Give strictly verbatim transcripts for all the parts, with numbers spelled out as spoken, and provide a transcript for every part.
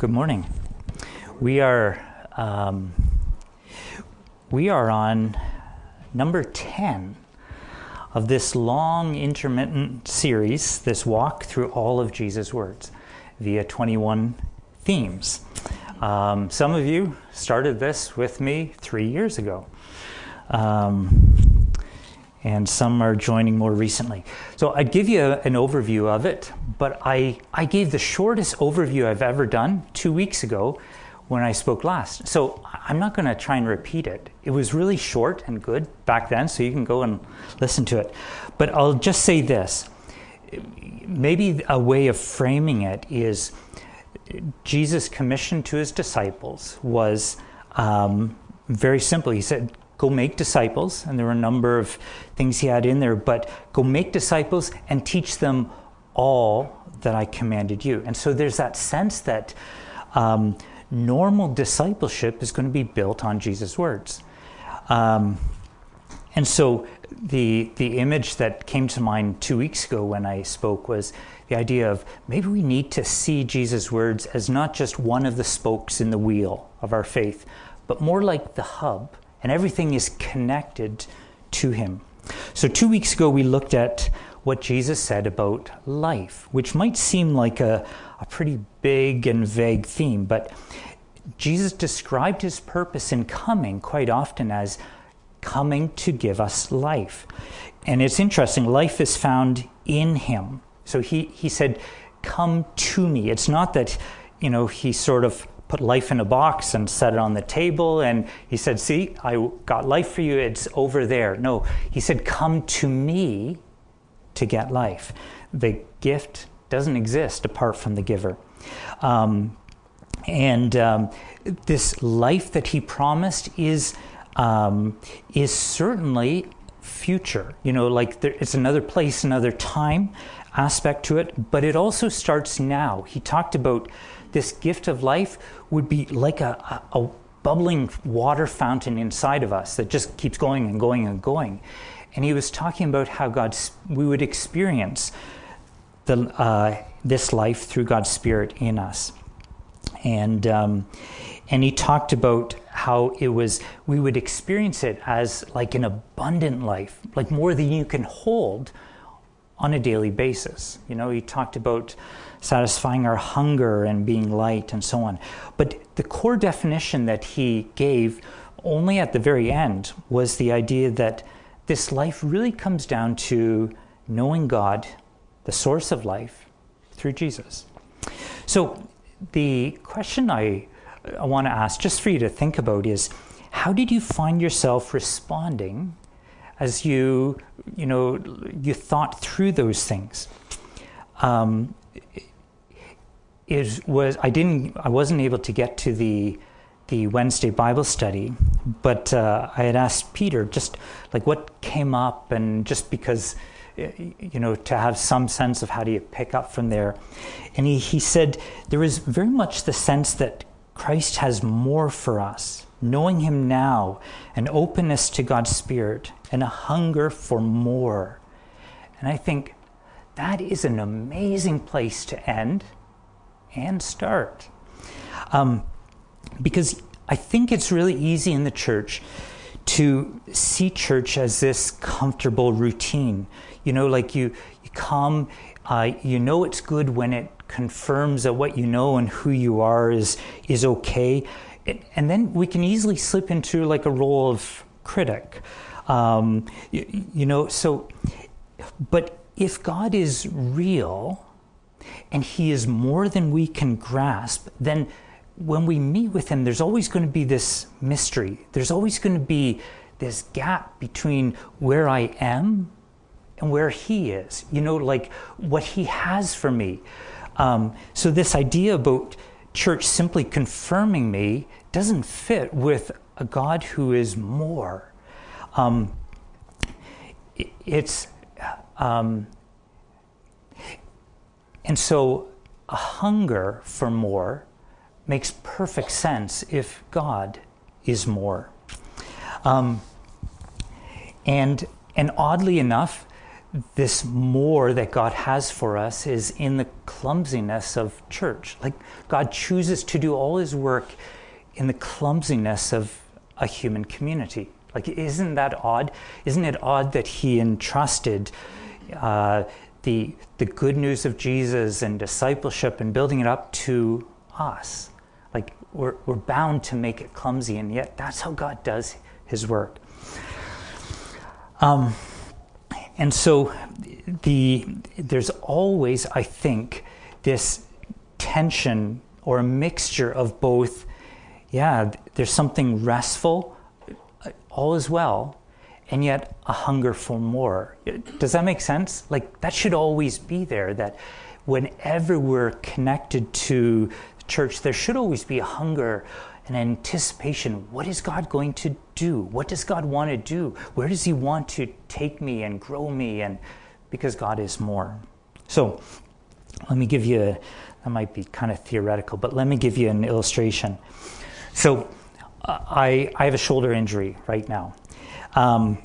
Good morning. We are um, we are on number ten of this long intermittent series, this walk through all of Jesus' words via twenty-one themes. Um, some of you started this with me three years ago. Um, and some are joining more recently. So I'd give you a, an overview of it, but I, I gave the shortest overview I've ever done two weeks ago when I spoke last. So I'm not going to try and repeat it. It was really short and good back then, so you can go and listen to it. But I'll just say this. Maybe a way of framing it is Jesus' commission to his disciples was um, very simple. He said, go make disciples, and there were a number of things he had in there, but go make disciples and teach them all that I commanded you. And so there's that sense that um, normal discipleship is going to be built on Jesus' words. Um, and so the the image that came to mind two weeks ago when I spoke was the idea of maybe we need to see Jesus' words as not just one of the spokes in the wheel of our faith, but more like the hub, and everything is connected to him. So two weeks ago, we looked at what Jesus said about life, which might seem like a, a pretty big and vague theme, but Jesus described his purpose in coming quite often as coming to give us life. And it's interesting, life is found in him. So he, he said, come to me. It's not that, you know, he sort of put life in a box and set it on the table and he said, see, I got life for you, it's over there. No, he said, come to me to get life. The gift doesn't exist apart from the giver. Um, and um, this life that he promised is um, is certainly future. You know, like there, it's another place, another time aspect to it, but it also starts now. He talked about this gift of life would be like a, a, a bubbling water fountain inside of us that just keeps going and going and going. And he was talking about how God's, we would experience the uh, this life through God's Spirit in us. And um, and he talked about how it was, we would experience it as like an abundant life, like more than you can hold on a daily basis. You know, he talked about satisfying our hunger and being light and so on. But the core definition that he gave only at the very end was the idea that this life really comes down to knowing God, the source of life, through Jesus. So the question I, I want to ask, just for you to think about, is how did you find yourself responding as you, you know, you thought through those things? Um, It was I didn't I wasn't able to get to the the Wednesday Bible study, but uh, I had asked Peter just like what came up, and just because, you know, to have some sense of how do you pick up from there. And he, he said there is very much the sense that Christ has more for us, knowing him now, an openness to God's Spirit, and a hunger for more. And I think that is an amazing place to end and start. Um, because I think it's really easy in the church to see church as this comfortable routine. You know, like you, you come, uh, you know it's good when it confirms that what you know and who you are is is okay. It, and then we can easily slip into like a role of critic. Um, you, you know, so, but if God is real, and he is more than we can grasp, then when we meet with him, there's always going to be this mystery. There's always going to be this gap between where I am and where he is, you know, like what he has for me. Um, so this idea about church simply confirming me doesn't fit with a God who is more. Um, it, it's... Um, And so a hunger for more makes perfect sense if God is more. Um, and and oddly enough, this more that God has for us is in the clumsiness of church. Like, God chooses to do all his work in the clumsiness of a human community. Like, isn't that odd? Isn't it odd that he entrusted uh, the the good news of Jesus and discipleship and building it up to us? Like, we're we're bound to make it clumsy, and yet that's how God does his work. Um, and so the there's always, I think, this tension or a mixture of both. Yeah, there's something restful, all is well, and yet a hunger for more. Does that make sense? Like, that should always be there, that whenever we're connected to church, there should always be a hunger, an anticipation. What is God going to do? What does God want to do? Where does he want to take me and grow me? And because God is more. So let me give you, a, that might be kind of theoretical, but let me give you an illustration. So uh, I, I have a shoulder injury right now. Um,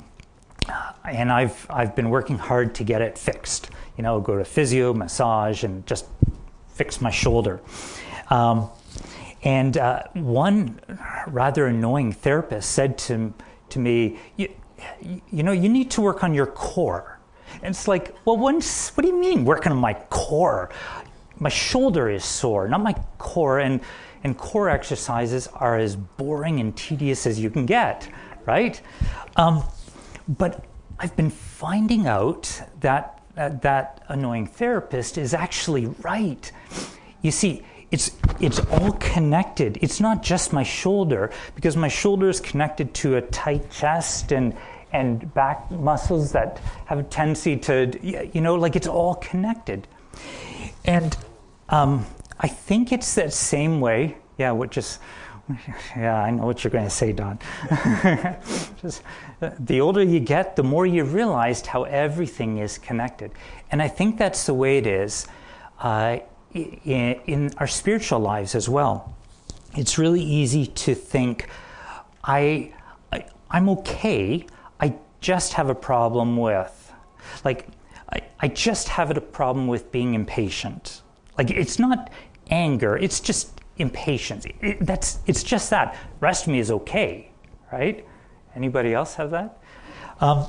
and I've I've been working hard to get it fixed. You know, go to physio, massage, and just fix my shoulder. Um, and uh, one rather annoying therapist said to to me, you, you know, you need to work on your core. And it's like, well, once, what do you mean working on my core? My shoulder is sore, not my core. And and core exercises are as boring and tedious as you can get, right? Um, but I've been finding out that uh, that annoying therapist is actually right. You see, it's it's all connected. It's not just my shoulder, because my shoulder is connected to a tight chest and and back muscles that have a tendency to, you know, like, it's all connected. And um, I think it's that same way. Yeah, which is, yeah, I know what you're going to say, Don. Just, uh, the older you get, the more you realize how everything is connected. And I think that's the way it is uh, in, in our spiritual lives as well. It's really easy to think, I, I, I'm okay, I just have a problem with, like, I, I just have a problem with being impatient. Like, it's not anger, it's just impatience. It, that's it's just that. Rest of me is okay, right? Anybody else have that? Um,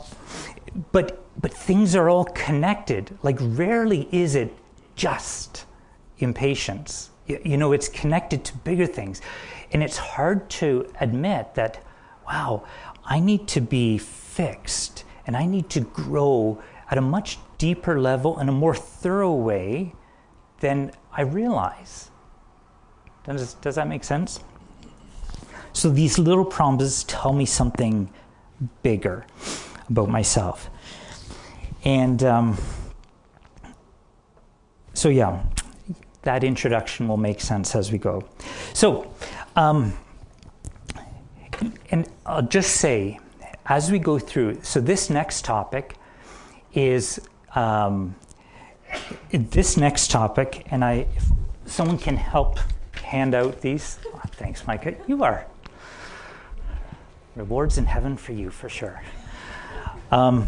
but but things are all connected. Like, rarely is it just impatience. You, you know, it's connected to bigger things, and it's hard to admit that. Wow, I need to be fixed, and I need to grow at a much deeper level in a more thorough way than I realize. Does, does that make sense? So these little promises tell me something bigger about myself. And um, so, yeah, that introduction will make sense as we go. So, um, and I'll just say, as we go through, so this next topic is, um, this next topic, and I, if someone can help hand out these. Oh, thanks, Micah. You are. Rewards in heaven for you, for sure. Um,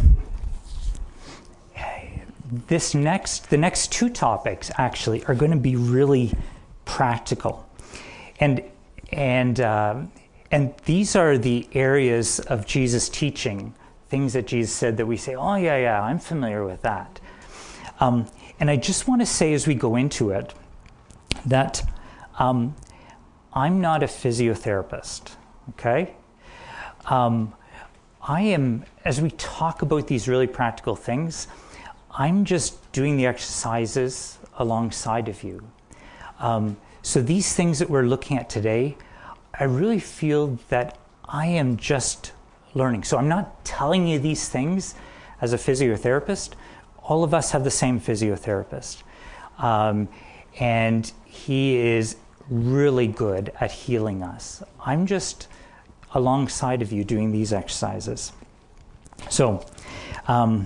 this next, the next two topics actually are going to be really practical, and and um, and these are the areas of Jesus' teaching, things that Jesus said that we say, oh yeah, yeah, I'm familiar with that. Um, and I just want to say as we go into it that. Um, I'm not a physiotherapist, okay? Um, I am, as we talk about these really practical things, I'm just doing the exercises alongside of you. Um, so these things that we're looking at today, I really feel that I am just learning. So I'm not telling you these things as a physiotherapist. All of us have the same physiotherapist. Um, and he is really good at healing us. I'm just alongside of you doing these exercises. So, um,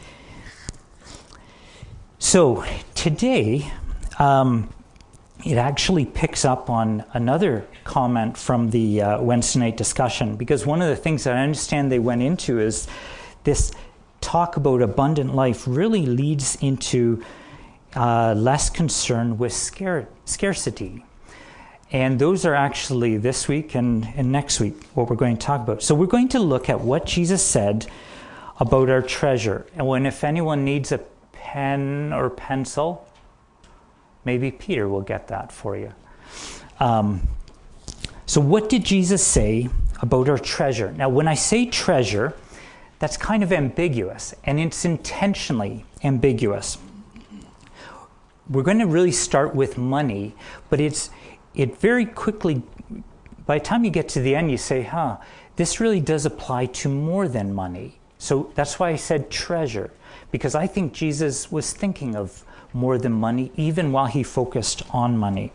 so today, um, it actually picks up on another comment from the uh, Wednesday night discussion, because one of the things that I understand they went into is this t- talk about abundant life really leads into uh, less concern with scar- scarcity. And those are actually this week and, and next week what we're going to talk about. So we're going to look at what Jesus said about our treasure. And when if anyone needs a pen or pencil, maybe Peter will get that for you. Um, so what did Jesus say about our treasure? Now, when I say treasure, that's kind of ambiguous, and it's intentionally ambiguous. We're going to really start with money, but it's it very quickly, by the time you get to the end, you say, huh, this really does apply to more than money. So that's why I said treasure, because I think Jesus was thinking of more than money, even while he focused on money.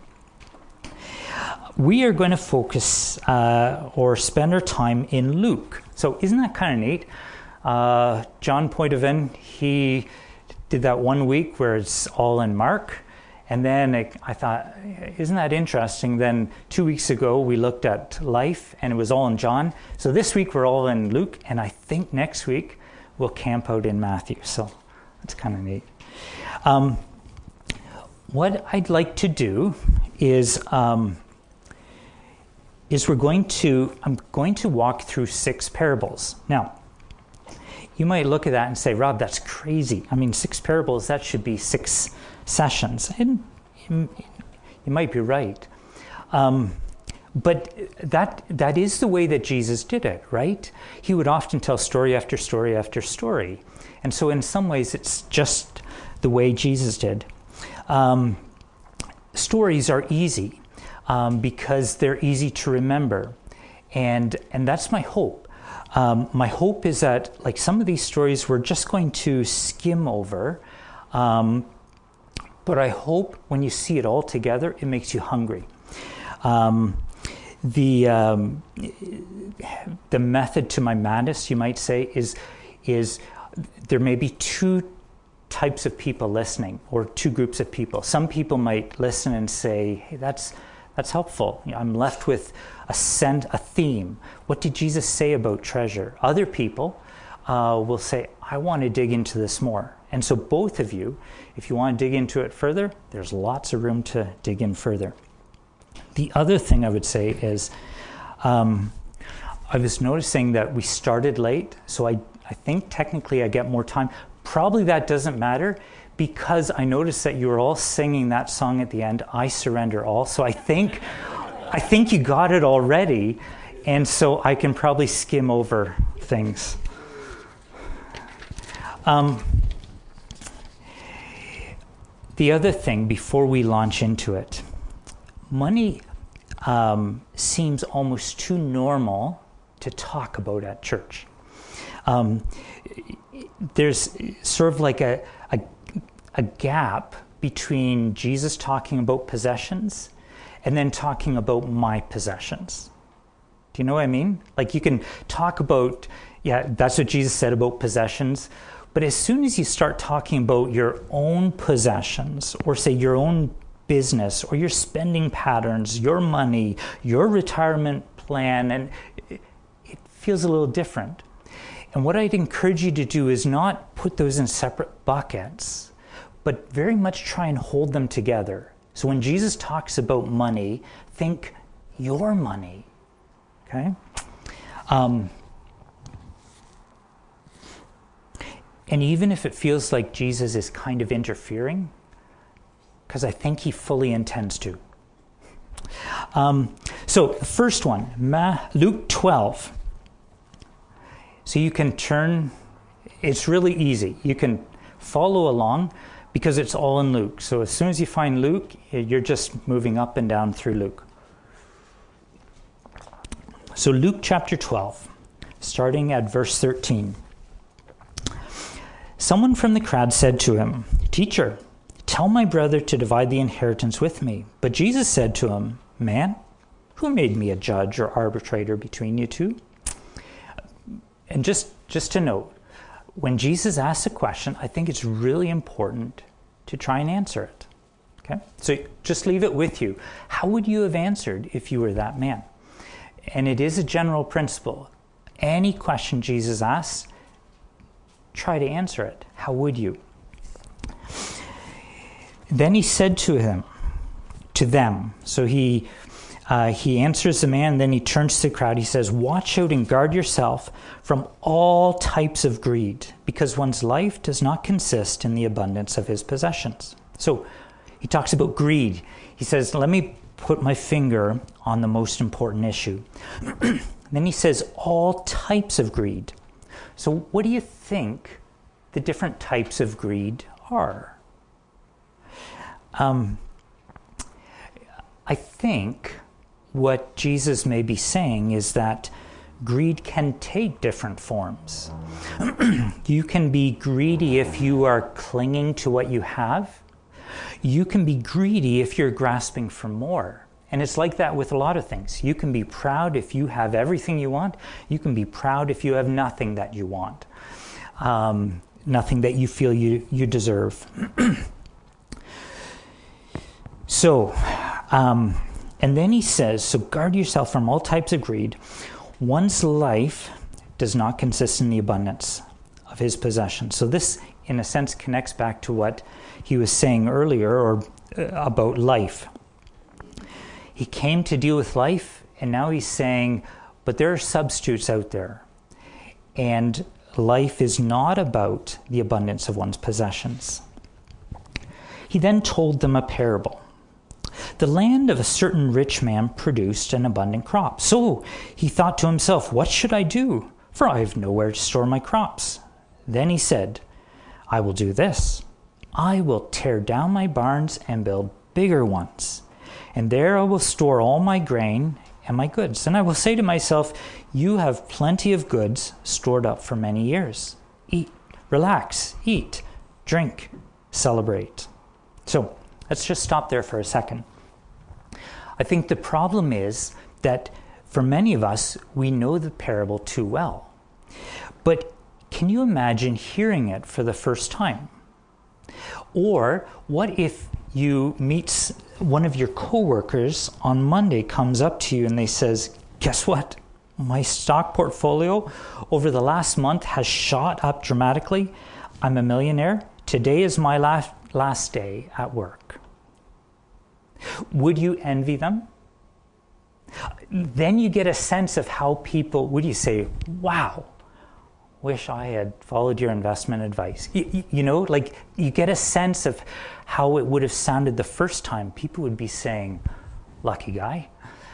We are going to focus uh, or spend our time in Luke. So isn't that kind of neat? Uh, John Poitevin, he did that one week where it's all in Mark. And then it, I thought, isn't that interesting? Then two weeks ago, we looked at life, and it was all in John. So this week, we're all in Luke. And I think next week, we'll camp out in Matthew. So that's kind of neat. Um, what I'd like to do is... Um, is we're going to, I'm going to walk through six parables. Now, you might look at that and say, Rob, that's crazy. I mean, six parables, that should be six sessions. And you might be right. Um, but that that is the way that Jesus did it, right? He would often tell story after story after story. And so in some ways, it's just the way Jesus did. Um, stories are easy. Um, because they're easy to remember. And and that's my hope. Um, my hope is that, like, some of these stories we're just going to skim over, um, but I hope when you see it all together, it makes you hungry. Um, the um, the method to my madness, you might say, is is there may be two types of people listening, or two groups of people. Some people might listen and say, hey, that's That's helpful. I'm left with a scent, a theme. What did Jesus say about treasure? Other people uh, will say, I want to dig into this more. And so both of you, if you want to dig into it further, there's lots of room to dig in further. The other thing I would say is, um, I was noticing that we started late, so I, I think technically I get more time. Probably that doesn't matter, because I noticed that you were all singing that song at the end, I Surrender All. So I think I think you got it already, and so I can probably skim over things. Um, the other thing, before we launch into it, money um, seems almost too normal to talk about at church. Um, there's sort of like a, a a gap between Jesus talking about possessions and then talking about my possessions. Do you know what I mean? Like, you can talk about, yeah, that's what Jesus said about possessions, but as soon as you start talking about your own possessions, or say your own business, or your spending patterns, your money, your retirement plan, and it, it feels a little different. And what I'd encourage you to do is not put those in separate buckets, but very much try and hold them together. So when Jesus talks about money, think your money, okay? Um, and even if it feels like Jesus is kind of interfering, because I think he fully intends to. Um, so the first one, Ma- Luke twelve. So you can turn, it's really easy. You can follow along, because it's all in Luke. So as soon as you find Luke, you're just moving up and down through Luke. So Luke chapter twelve, starting at verse thirteen. Someone from the crowd said to him, Teacher, tell my brother to divide the inheritance with me. But Jesus said to him, Man, who made me a judge or arbitrator between you two? And just, just to note, when Jesus asks a question, I think it's really important to try and answer it. Okay? So just leave it with you. How would you have answered if you were that man? And it is a general principle. Any question Jesus asks, try to answer it. How would you? Then he said to him, to them, so he uh, he answers the man, then he turns to the crowd. He says, watch out and guard yourself from all types of greed, because one's life does not consist in the abundance of his possessions. So he talks about greed. He says, let me put my finger on the most important issue. Then he says, all types of greed. So what do you think the different types of greed are? Um, I think what Jesus may be saying is that greed can take different forms. You can be greedy if you are clinging to what you have. You can be greedy if you're grasping for more. And it's like that with a lot of things. You can be proud if you have everything you want. You can be proud if you have nothing that you want. Um, nothing that you feel you, you deserve. So, um, and then he says, so guard yourself from all types of greed. One's life does not consist in the abundance of his possessions. So this, in a sense, connects back to what he was saying earlier or uh, about life. He came to deal with life, and now he's saying, but there are substitutes out there. And life is not about the abundance of one's possessions. He then told them a parable. The land of a certain rich man produced an abundant crop. So he thought to himself, what should I do? For I have nowhere to store my crops. Then he said, I will do this. I will tear down my barns and build bigger ones. And there I will store all my grain and my goods. And I will say to myself, you have plenty of goods stored up for many years. Eat, relax, eat, drink, celebrate. So let's just stop there for a second. I think the problem is that for many of us, we know the parable too well. But can you imagine hearing it for the first time? Or what if you meet one of your coworkers on Monday, comes up to you and they says, guess what? My stock portfolio over the last month has shot up dramatically. I'm a millionaire. Today is my last, last day at work. Would you envy them? Then you get a sense of how people, would you say, wow, wish I had followed your investment advice. You, you know, like you get a sense of how it would have sounded the first time. People would be saying, lucky guy.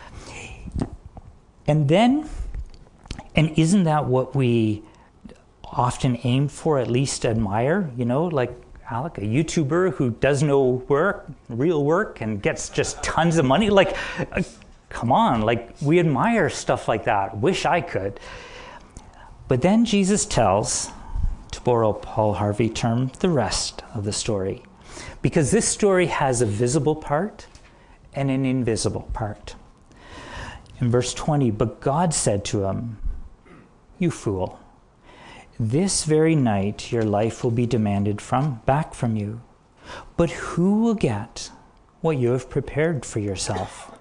And then, and isn't that what we often aim for, at least admire, you know, like Alec, a YouTuber who does no work, real work, and gets just tons of money. Like, uh, come on, like we admire stuff like that. Wish I could. But then Jesus tells, to borrow a Paul Harvey term, the rest of the story. Because this story has a visible part and an invisible part. In verse twenty, but God said to him, you fool, this very night your life will be demanded from back from you. But who will get what you have prepared for yourself?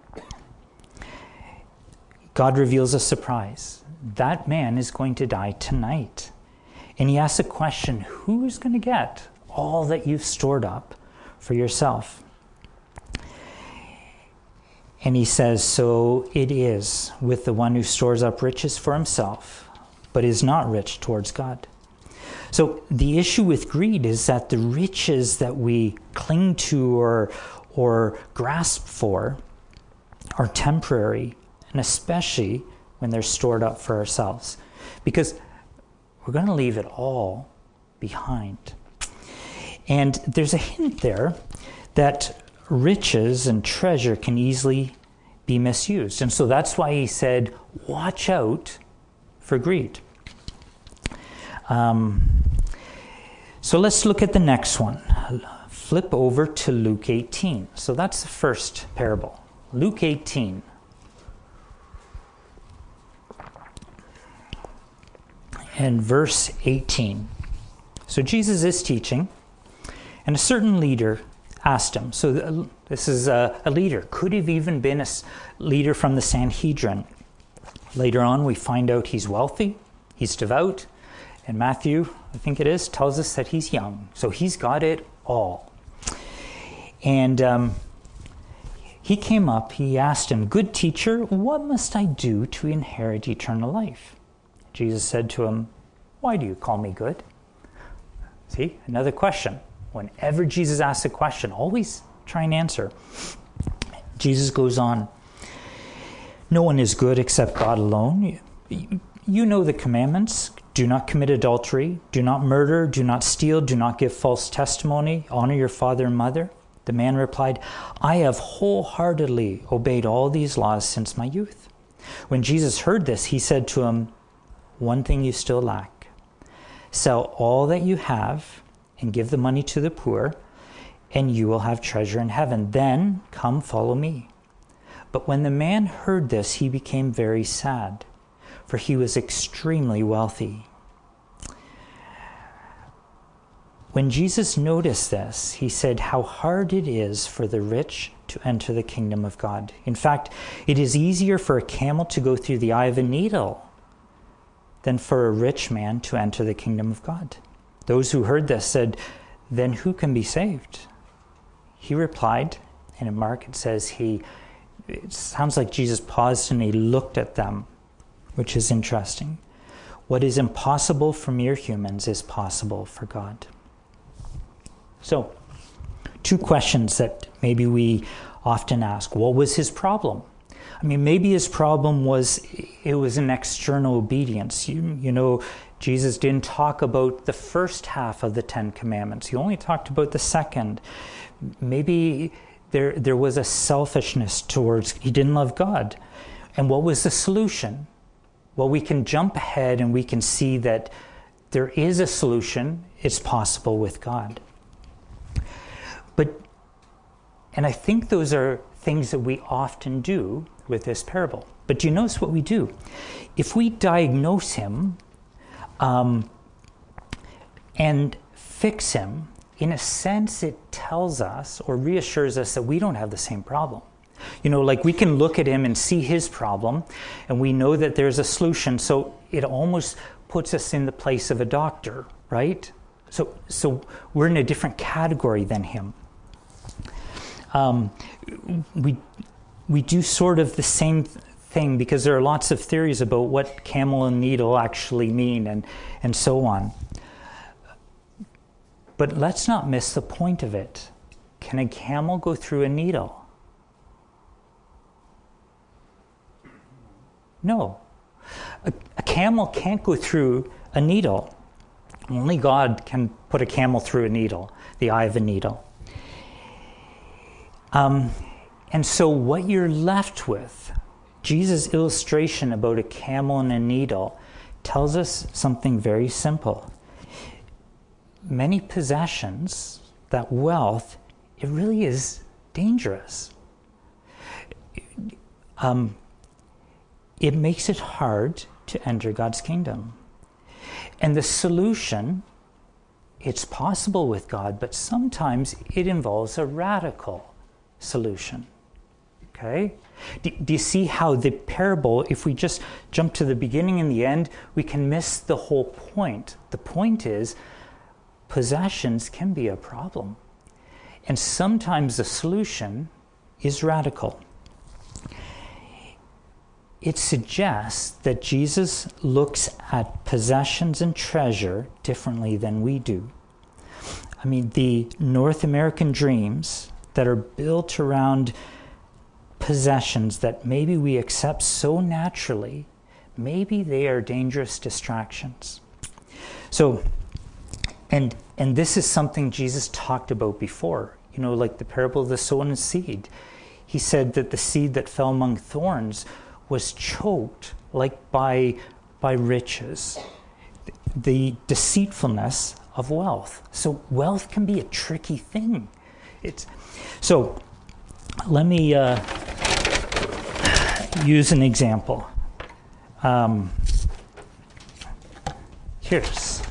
God reveals a surprise. That man is going to die tonight. And he asks a question, who is going to get all that you've stored up for yourself? And he says, so it is with the one who stores up riches for himself, but is not rich towards God. So the issue with greed is that the riches that we cling to or, or grasp for are temporary, and especially when they're stored up for ourselves, because we're going to leave it all behind. And there's a hint there that riches and treasure can easily be misused. And so that's why he said, watch out for greed. Um, so let's look at the next one. Flip over to Luke eighteen. So that's the first parable. Luke eighteen. And verse eighteen. So Jesus is teaching, and a certain leader asked him. So this is a, a leader. Could have even been a leader from the Sanhedrin. Later on, we find out he's wealthy, he's devout, And Matthew, I think it is, tells us that he's young. So he's got it all. And um, he came up, he asked him, "Good teacher, what must I do to inherit eternal life?" Jesus said to him, "Why do you call me good?" See, another question. Whenever Jesus asks a question, always try and answer. Jesus goes on, "No one is good except God alone. You know the commandments. Do not commit adultery. Do not murder. Do not steal. Do not give false testimony. Honor your father and mother." The man replied, "I have wholeheartedly obeyed all these laws since my youth." When Jesus heard this, he said to him, "One thing you still lack. Sell all that you have and give the money to the poor, and you will have treasure in heaven. Then come follow me." But when the man heard this, he became very sad, for he was extremely wealthy. When Jesus noticed this, he said, "How hard it is for the rich to enter the kingdom of God. In fact, it is easier for a camel to go through the eye of a needle than for a rich man to enter the kingdom of God." Those who heard this said, "Then who can be saved?" He replied, and in Mark it says he, it sounds like Jesus paused and he looked at them, which is interesting. "What is impossible for mere humans is possible for God." So, two questions that maybe we often ask. What was his problem? I mean, maybe his problem was it was an external obedience. You, you know, Jesus didn't talk about the first half of the Ten Commandments. He only talked about the second. Maybe there there was a selfishness towards, he didn't love God. And what was the solution? Well, we can jump ahead and we can see that there is a solution. It's possible with God. But, and I think those are things that we often do with this parable. But do you notice what we do? If we diagnose him um, and fix him, in a sense it tells us or reassures us that we don't have the same problem. You know, like we can look at him and see his problem and we know that there's a solution. So it almost puts us in the place of a doctor, right? So, so we're in a different category than him. Um, we we do sort of the same thing because there are lots of theories about what camel and needle actually mean and, and so on. But let's not miss the point of it. Can a camel go through a needle? No. A, a camel can't go through a needle. Only God can put a camel through a needle, the eye of a needle. Um, and so what you're left with, Jesus' illustration about a camel and a needle, tells us something very simple. Many possessions, that wealth, it really is dangerous. Um, it makes it hard to enter God's kingdom. And the solution, it's possible with God, but sometimes it involves a radical solution. Okay? Do, do you see how the parable, if we just jump to the beginning and the end, we can miss the whole point. The point is, possessions can be a problem. And sometimes the solution is radical. It suggests that Jesus looks at possessions and treasure differently than we do. I mean, the North American dreams that are built around possessions that maybe we accept so naturally, maybe they are dangerous distractions. So, and and this is something Jesus talked about before, you know, like the parable of the sown seed. He said that the seed that fell among thorns was choked like by by riches, the deceitfulness of wealth. So wealth can be a tricky thing. It's so let me uh, use an example. Um, here's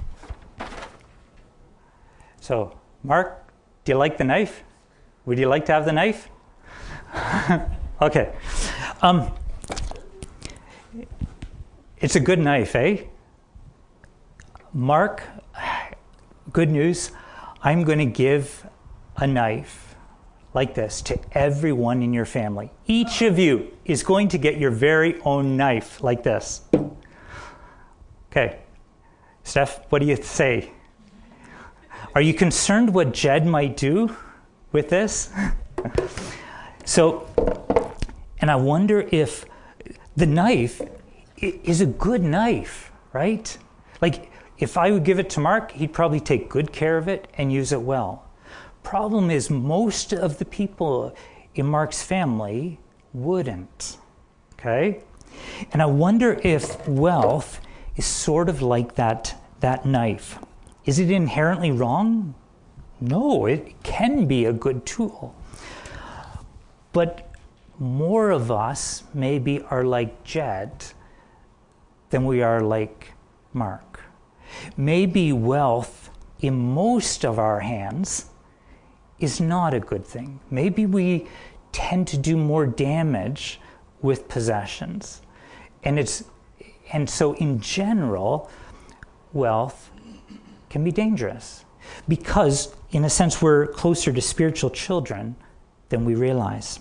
so Mark, do you like the knife? Would you like to have the knife? Okay. Um, it's a good knife, eh? Mark, good news, I'm going to give a knife like this to everyone in your family. Each of you is going to get your very own knife like this. Okay. Steph, what do you say? Are you concerned what Jed might do with this? So, and I wonder if the knife is a good knife, right? Like, if I would give it to Mark, he'd probably take good care of it and use it well. Problem is, most of the people in Mark's family wouldn't, okay? And I wonder if wealth is sort of like that, that knife. Is it inherently wrong? No, it can be a good tool. But more of us maybe are like Jed than we are like Mark. Maybe wealth in most of our hands is not a good thing. Maybe we tend to do more damage with possessions. And it's and so in general, wealth can be dangerous because in a sense we're closer to spiritual children than we realize.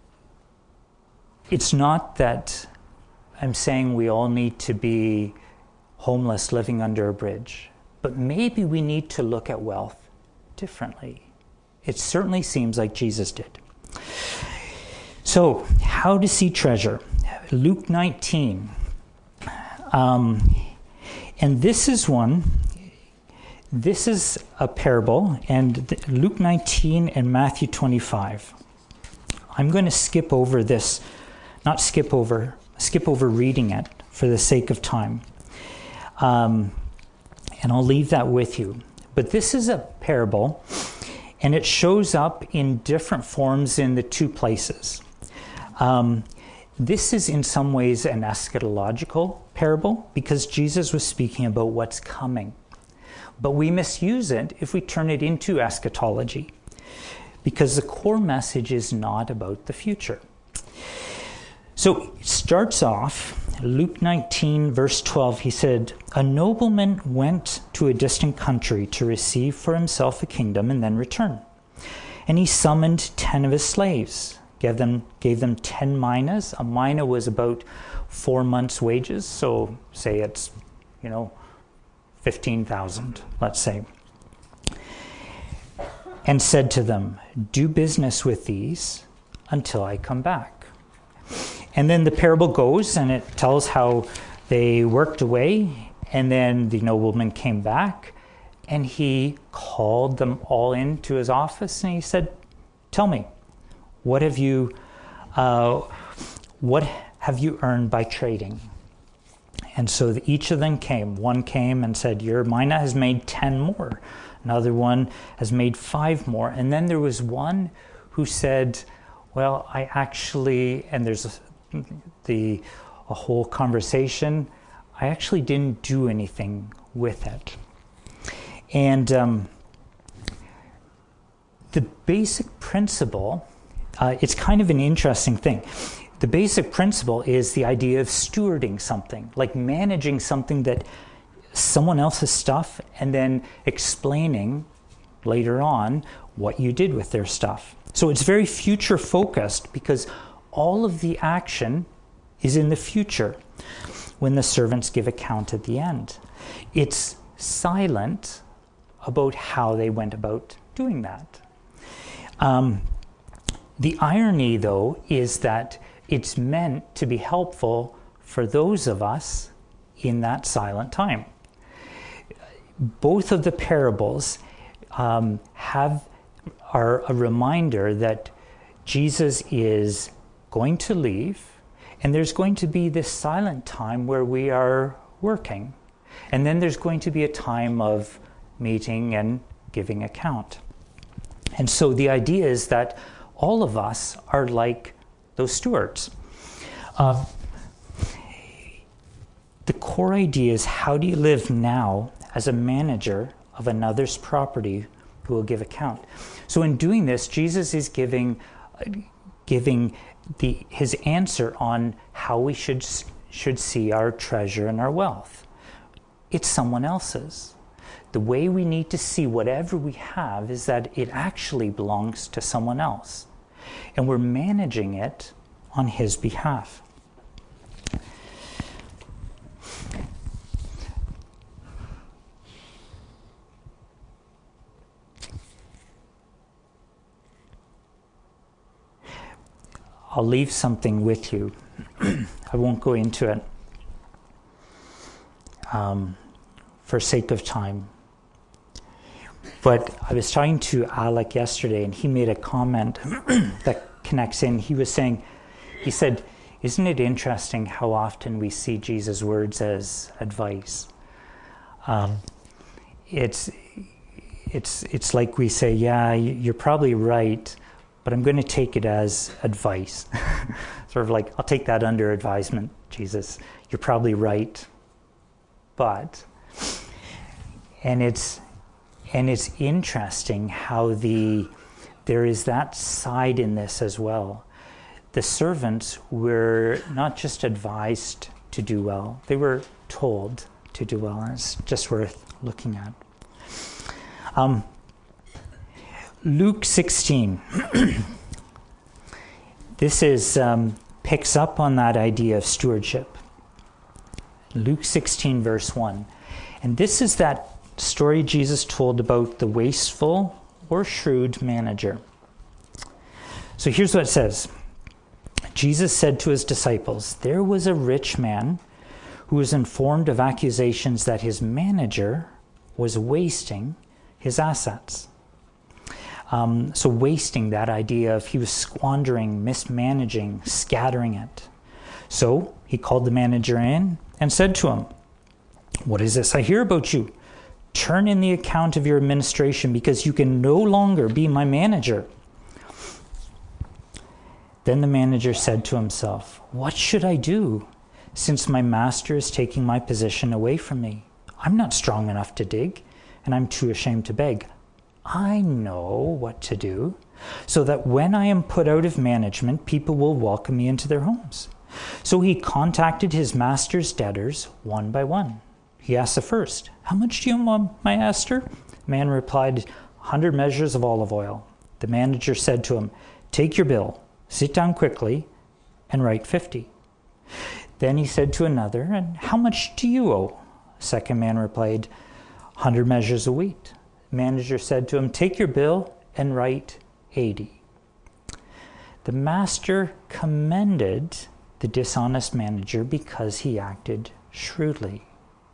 It's not that I'm saying we all need to be homeless living under a bridge, but maybe we need to look at wealth differently. It certainly seems like Jesus did. So, how to see treasure? Luke nineteen. Um, and this is one, this is a parable, and th- Luke nineteen and Matthew twenty-five. I'm going to skip over this, not skip over, skip over reading it for the sake of time. Um, and I'll leave that with you. But this is a parable, and it shows up in different forms in the two places. Um, this is in some ways an eschatological parable because Jesus was speaking about what's coming. But we misuse it if we turn it into eschatology because the core message is not about the future. So it starts off, Luke nineteen, verse twelve, he said, "A nobleman went to a distant country to receive for himself a kingdom and then return. And he summoned ten of his slaves, gave them, gave them ten minas. A mina was about four months' wages, so say it's, you know, fifteen thousand, let's say. And said to them, 'Do business with these until I come back.' And then the parable goes and it tells how they worked away, and then the nobleman came back and he called them all into his office and he said, 'Tell me, what have you uh, what have you earned by trading?' And so the, each of them came. One came and said, 'Your mina has made ten more. Another one has made five more.' And then there was one who said, 'Well, I actually,' and there's a, the a whole conversation, 'I actually didn't do anything with it.' And um, the basic principle, uh, it's kind of an interesting thing. The basic principle is the idea of stewarding something, like managing something that someone else's stuff and then explaining later on what you did with their stuff. So it's very future focused because all of the action is in the future when the servants give account at the end. It's silent about how they went about doing that. Um, the irony, though, is that it's meant to be helpful for those of us in that silent time. Both of the parables um, have are a reminder that Jesus is going to leave, and there's going to be this silent time where we are working. And then there's going to be a time of meeting and giving account. And so the idea is that all of us are like those stewards. Uh, the core idea is, how do you live now as a manager of another's property who will give account? So in doing this, Jesus is giving giving the his answer on how we should should see our treasure and our wealth. it's someone else's. The way we need to see whatever we have is that it actually belongs to someone else. And we're managing it on his behalf. I'll leave something with you. I won't go into it um, for sake of time. But I was talking to Alec yesterday, and he made a comment that connects in. He was saying, he said, isn't it interesting how often we see Jesus' words as advice? Um, it's, it's, it's like we say, yeah, you're probably right, but I'm going to take it as advice. Sort of like, I'll take that under advisement, Jesus. You're probably right, but... And it's and it's interesting how the there is that side in this as well. The servants were not just advised to do well, they were told to do well, and it's just worth looking at. Um, Luke sixteen. This is um, picks up on that idea of stewardship. Luke sixteen, verse one. And this is that story Jesus told about the wasteful or shrewd manager. So here's what it says. Jesus said to his disciples, there was a rich man who was informed of accusations that his manager was wasting his assets. Um, so wasting, that idea of he was squandering, mismanaging, scattering it. So he called the manager in and said to him, what is this I hear about you? Turn in the account of your administration, because you can no longer be my manager. Then the manager said to himself, what should I do, since my master is taking my position away from me? I'm not strong enough to dig, and I'm too ashamed to beg. I know what to do, so that when I am put out of management, people will welcome me into their homes. So he contacted his master's debtors one by one. He asked the first, how much do you want, my master? The man replied, a hundred measures of olive oil. The manager said to him, take your bill, sit down quickly, and write fifty. Then he said to another, and how much do you owe? The second man replied, a hundred measures of wheat. The manager said to him, take your bill and write eighty. The master commended the dishonest manager because he acted shrewdly.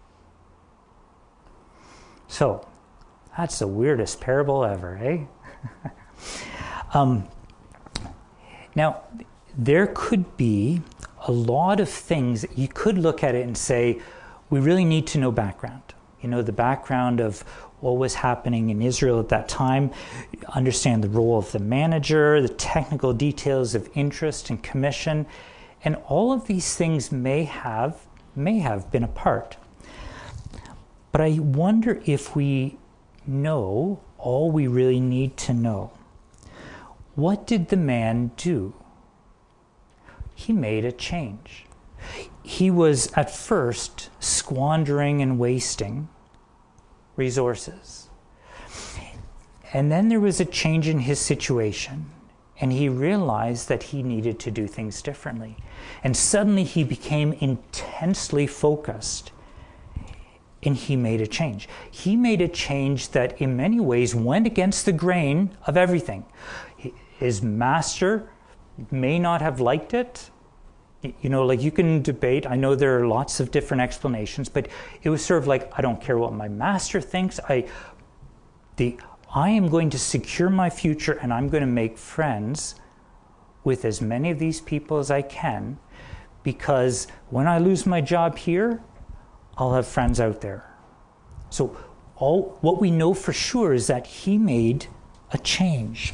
So, that's the weirdest parable ever, eh? um, now, there could be a lot of things that you could look at it and say, we really need to know background. You know, the background of what was happening in Israel at that time, understand the role of the manager, the technical details of interest and commission, and all of these things may have, may have been a part. But I wonder if we know all we really need to know. What did the man do? He made a change. He was at first squandering and wasting resources. And then there was a change in his situation, and he realized that he needed to do things differently. And suddenly he became intensely focused. And he made a change. He made a change that in many ways went against the grain of everything. His master may not have liked it. You know, like you can debate. I know there are lots of different explanations, but it was sort of like, I don't care what my master thinks. I, the, I am going to secure my future, and I'm going to make friends with as many of these people as I can, because when I lose my job here, I'll have friends out there. So all what we know for sure is that he made a change.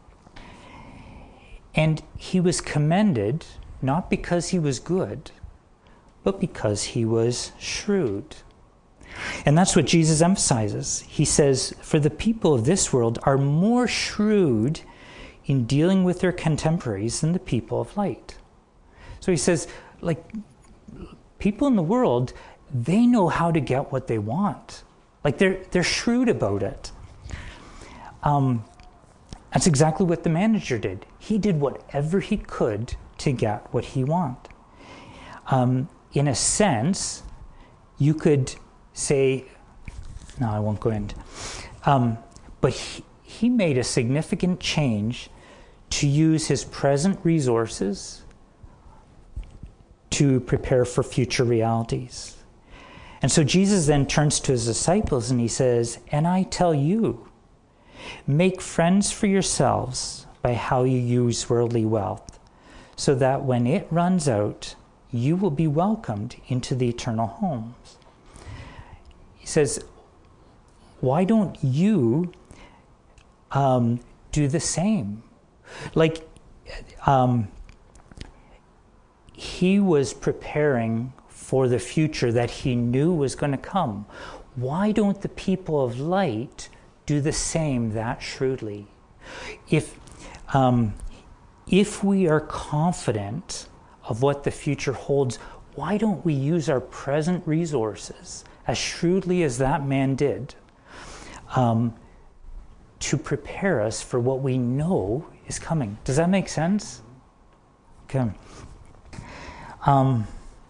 And he was commended not because he was good, but because he was shrewd. And that's what Jesus emphasizes. He says, for the people of this world are more shrewd in dealing with their contemporaries than the people of light. So he says, like, people in the world, they know how to get what they want. Like they're they're shrewd about it. Um, that's exactly what the manager did. He did whatever he could to get what he wanted. Um, in a sense, you could say, no, I won't go into. Um, but he, he made a significant change to use his present resources to prepare for future realities. And so Jesus then turns to his disciples and he says, and I tell you, make friends for yourselves by how you use worldly wealth, so that when it runs out, you will be welcomed into the eternal homes. He says, why don't you um, do the same? Like, um, he was preparing for the future that he knew was going to come. Why don't the people of light do the same that shrewdly? If, um, if we are confident of what the future holds, why don't we use our present resources as shrewdly as that man did um, to prepare us for what we know is coming? Does that make sense? Okay. Um,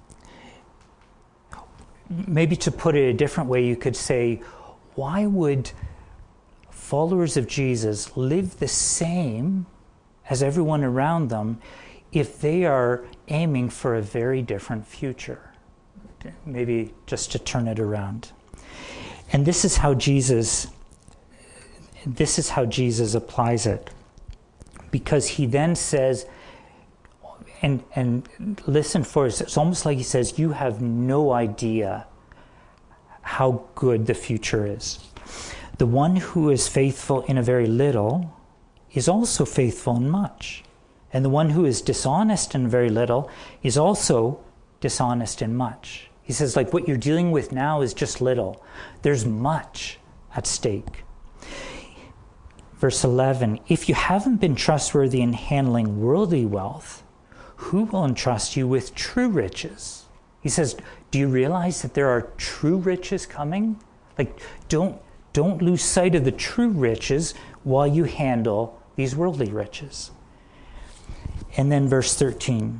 maybe to put it a different way, you could say, why would followers of Jesus live the same as everyone around them if they are aiming for a very different future? Maybe just to turn it around. And this is how Jesus, this is how Jesus applies it. Because he then says, and, and listen for it, it's almost like he says, you have no idea how good the future is. The one who is faithful in a very little is also faithful in much. And the one who is dishonest in very little is also dishonest in much. He says, like, what you're dealing with now is just little. There's much at stake. Verse eleven, if you haven't been trustworthy in handling worldly wealth, who will entrust you with true riches? He says, do you realize that there are true riches coming? Like, don't, don't lose sight of the true riches while you handle these worldly riches. And then verse thirteen,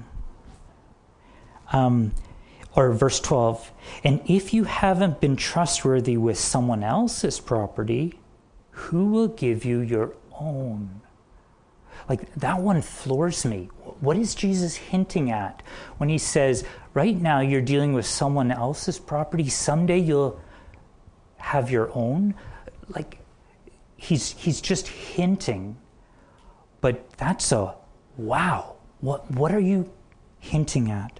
um, or verse twelve, and if you haven't been trustworthy with someone else's property, who will give you your own? Like, that one floors me. What is Jesus hinting at when he says, right now you're dealing with someone else's property, someday you'll have your own? Like, he's he's just hinting, but that's a wow. What what are you hinting at?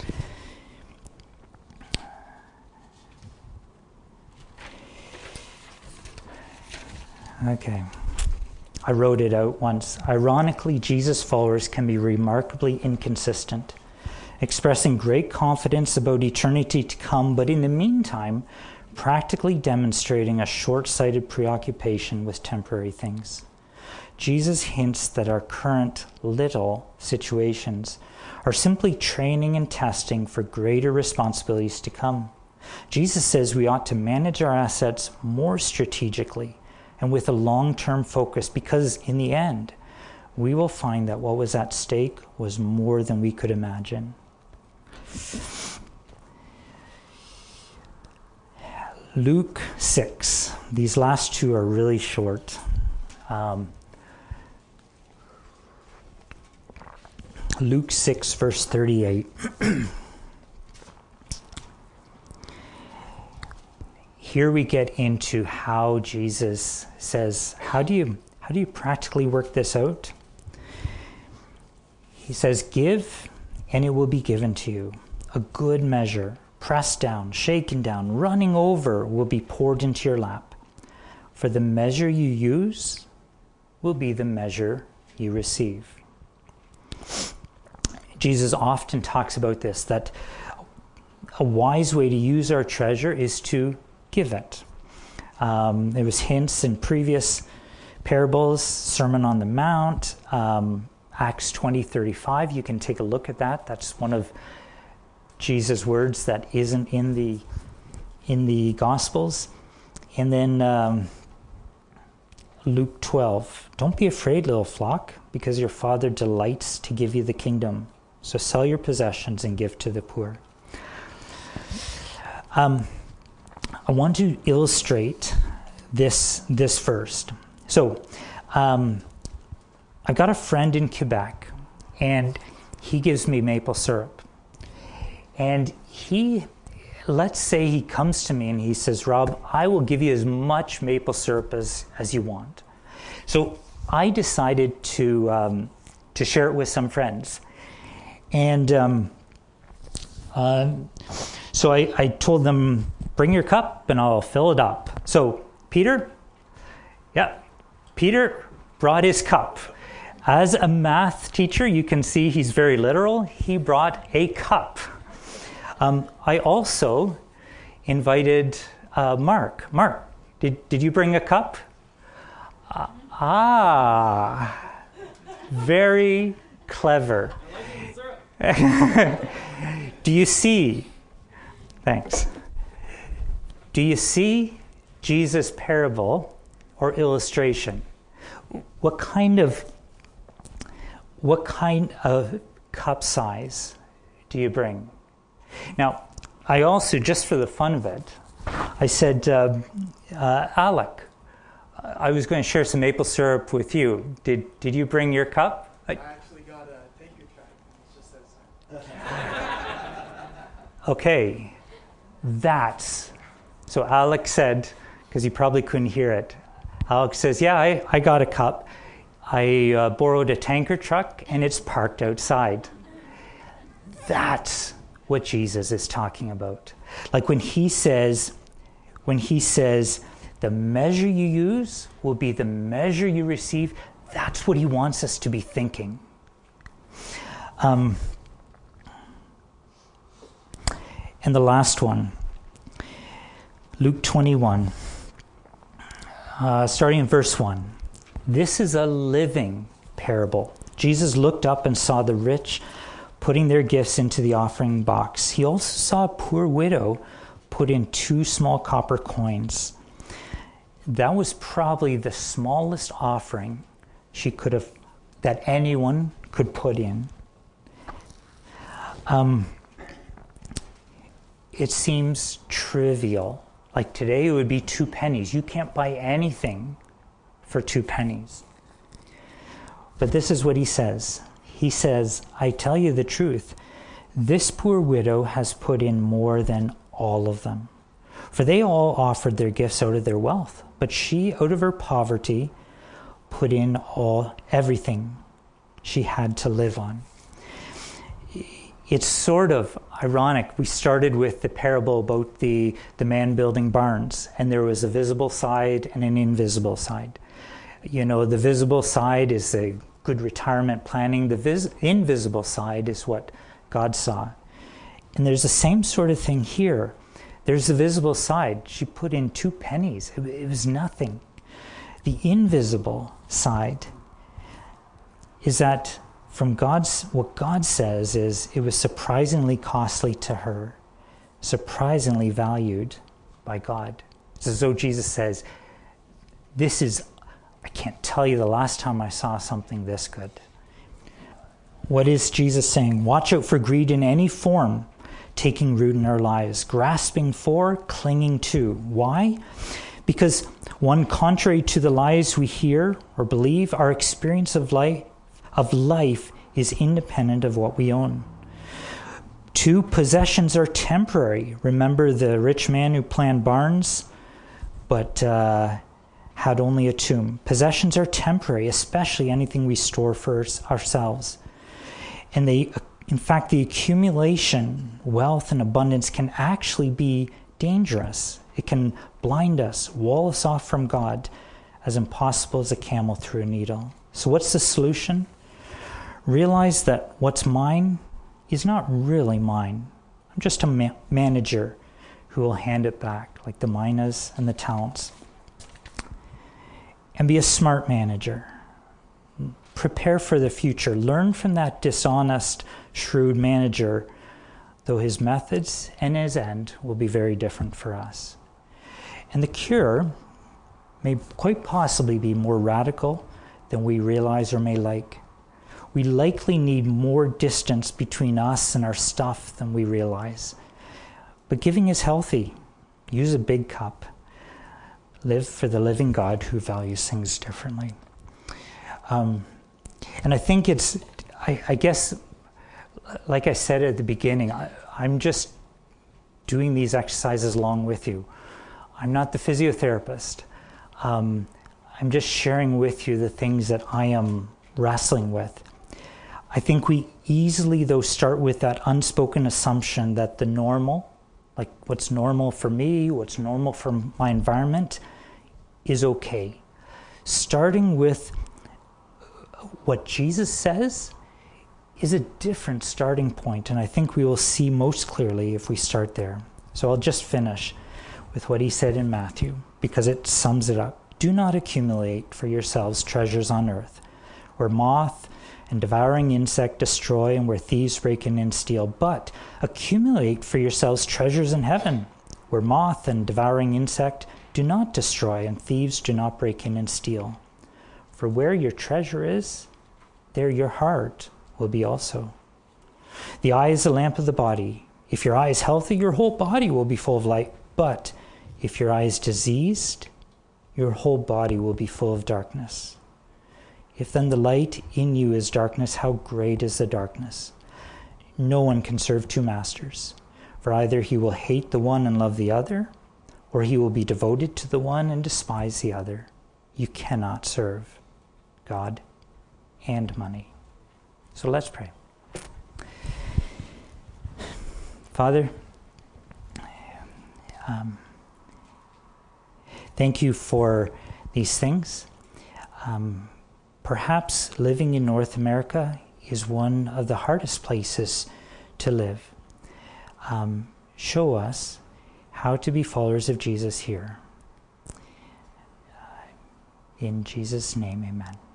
Okay. I wrote it out once. Ironically, Jesus' followers can be remarkably inconsistent, expressing great confidence about eternity to come, but in the meantime, practically demonstrating a short-sighted preoccupation with temporary things. Jesus hints that our current little situations are simply training and testing for greater responsibilities to come. Jesus says we ought to manage our assets more strategically and with a long-term focus, because in the end, we will find that what was at stake was more than we could imagine. Luke six. These last two are really short. Um, Luke six, verse thirty-eight. Here we get into how Jesus says, how do you how do you practically work this out? He says, give, and it will be given to you. A good measure, pressed down, shaken down, running over, will be poured into your lap. For the measure you use will be the measure you receive. Jesus often talks about this, that a wise way to use our treasure is to give it. Um, there was hints in previous parables, Sermon on the Mount, um, Acts twenty thirty-five. You can take a look at that. That's one of Jesus' words that isn't in the in the Gospels. And then um, Luke twelve, don't be afraid, little flock, because your Father delights to give you the kingdom. So sell your possessions and give to the poor. Um, I want to illustrate this this first. So um, I got a friend in Quebec, and he gives me maple syrup. And he, let's say he comes to me and he says, Rob, I will give you as much maple syrup as, as you want. So I decided to um, to share it with some friends. And um, uh, so I, I told them, bring your cup and I'll fill it up. So Peter, yeah, Peter brought his cup. As a math teacher, you can see he's very literal. He brought a cup. Um, I also invited uh, Mark. Mark, did, did you bring a cup? Uh, ah, very clever. Do you see? Thanks. Do you see Jesus' parable or illustration? What kind of what kind of cup size do you bring? Now, I also, just for the fun of it, I said, uh, uh, Alec, I was going to share some maple syrup with you. Did did you bring your cup? I actually got a thank you card. It just says Okay, that's, so Alex said, because he probably couldn't hear it, Alex says, yeah, I, I got a cup. I uh, borrowed a tanker truck and it's parked outside. That's what Jesus is talking about. Like when he says, when he says, the measure you use will be the measure you receive, that's what he wants us to be thinking. Um, and the last one, Luke twenty-one, uh, starting in verse one. This is a living parable. Jesus looked up and saw the rich putting their gifts into the offering box. He also saw a poor widow put in two small copper coins. That was probably the smallest offering she could have, that anyone could put in. Um, it seems trivial. Like today it would be two pennies. You can't buy anything for two pennies. But this is what he says. He says, I tell you the truth, this poor widow has put in more than all of them. For they all offered their gifts out of their wealth, but she, out of her poverty, put in all everything she had to live on. It's sort of ironic. We started with the parable about the, the man building barns, and there was a visible side and an invisible side. You know, the visible side is the good retirement planning. The vis- invisible side is what God saw. And there's the same sort of thing here. There's the visible side. She put in two pennies. It, it was nothing. The invisible side is that from God's, what God says is it was surprisingly costly to her, surprisingly valued by God. It's as though Jesus says, this is, I can't tell you the last time I saw something this good. What is Jesus saying? Watch out for greed in any form taking root in our lives, grasping for, clinging to. Why? Because one, contrary to the lies we hear or believe, our experience of life, of life is independent of what we own. Two, possessions are temporary. Remember the rich man who planned barns, but uh, had only a tomb. Possessions are temporary, especially anything we store for ourselves. And they, in fact, the accumulation, wealth, and abundance can actually be dangerous. It can blind us, wall us off from God, as impossible as a camel through a needle. So what's the solution? Realize that what's mine is not really mine. I'm just a ma- manager who will hand it back, like the minas and the talents. And be a smart manager. Prepare for the future. Learn from that dishonest, shrewd manager though his methods and his end will be very different for us. And the cure may quite possibly be more radical than we realize or may like. We likely need more distance between us and our stuff than we realize. But giving is healthy. Use a big cup. Live for the living God who values things differently. Um, and I think it's, I, I guess, like I said at the beginning, I, I'm just doing these exercises along with you. I'm not the physiotherapist. Um, I'm just sharing with you the things that I am wrestling with. I think we easily, though, start with that unspoken assumption that the normal, like what's normal for me, what's normal for my environment, is okay. Starting with what Jesus says is a different starting point, and I think we will see most clearly if we start there. So I'll just finish with what he said in Matthew, because it sums it up. Do not accumulate for yourselves treasures on earth, where moth and devouring insect destroy and where thieves break in and steal, but accumulate for yourselves treasures in heaven, where moth and devouring insect do not destroy and thieves do not break in and steal. For where your treasure is, there your heart will be also. The eye is the lamp of the body. If your eye is healthy, your whole body will be full of light. But if your eye is diseased, your whole body will be full of darkness. If then the light in you is darkness, how great is the darkness? No one can serve two masters, for either he will hate the one and love the other, or he will be devoted to the one and despise the other. You cannot serve God and money. So let's pray. Father, um, thank you for these things. Um, perhaps living in North America is one of the hardest places to live. Um, show us how to be followers of Jesus here. In Jesus' name, amen.